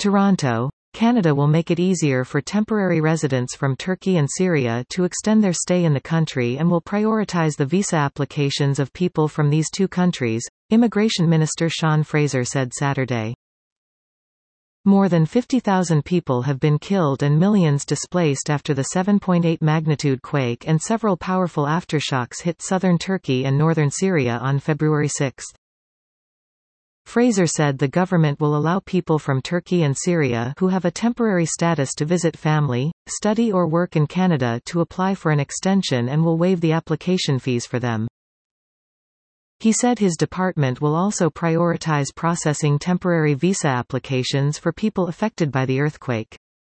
Toronto, Canada will make it easier for temporary residents from Turkey and Syria to extend their stay in the country and will prioritize the visa applications of people from these two countries, Immigration Minister Sean Fraser said Saturday. More than 50,000 people have been killed and millions displaced after the 7.8 magnitude quake and several powerful aftershocks hit southern Turkey and northern Syria on February 6. Fraser said the government will allow people from Turkey and Syria who have a temporary status to visit family, study or work in Canada to apply for an extension and will waive the application fees for them. He said his department will also prioritize processing temporary visa applications for people affected by the earthquake.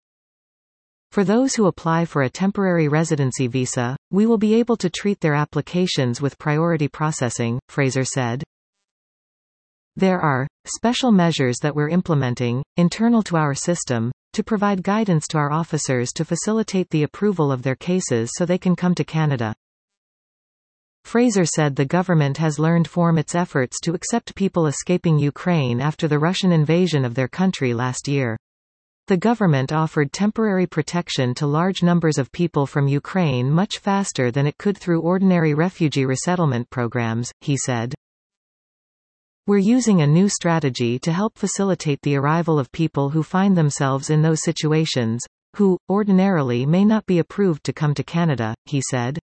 For those who apply for a temporary residency visa, we will be able to treat their applications with priority processing, Fraser said. There are special measures that we're implementing, internal to our system, to provide guidance to our officers to facilitate the approval of their cases so they can come to Canada. Fraser said the government has learned from its efforts to accept people escaping Ukraine after the Russian invasion of their country last year. The government offered temporary protection to large numbers of people from Ukraine much faster than it could through ordinary refugee resettlement programs, he said. We're using a new strategy to help facilitate the arrival of people who find themselves in those situations, who, ordinarily may not be approved to come to Canada, he said.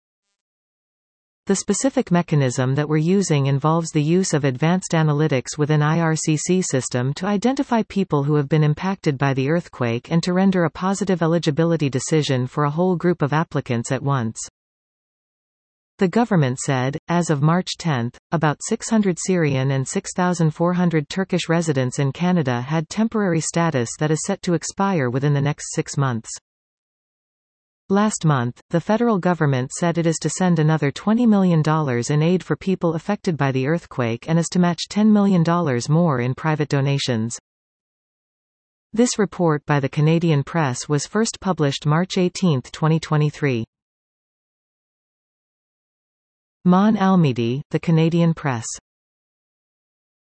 The specific mechanism that we're using involves the use of advanced analytics within IRCC system to identify people who have been impacted by the earthquake and to render a positive eligibility decision for a whole group of applicants at once. The government said, as of March 10, about 600 Syrian and 6,400 Turkish residents in Canada had temporary status that is set to expire within the next 6 months. Last month, the federal government said it is to send another $20 million in aid for people affected by the earthquake and is to match $10 million more in private donations. This report by the Canadian Press was first published March 18, 2023. Mon Almeida, The Canadian Press.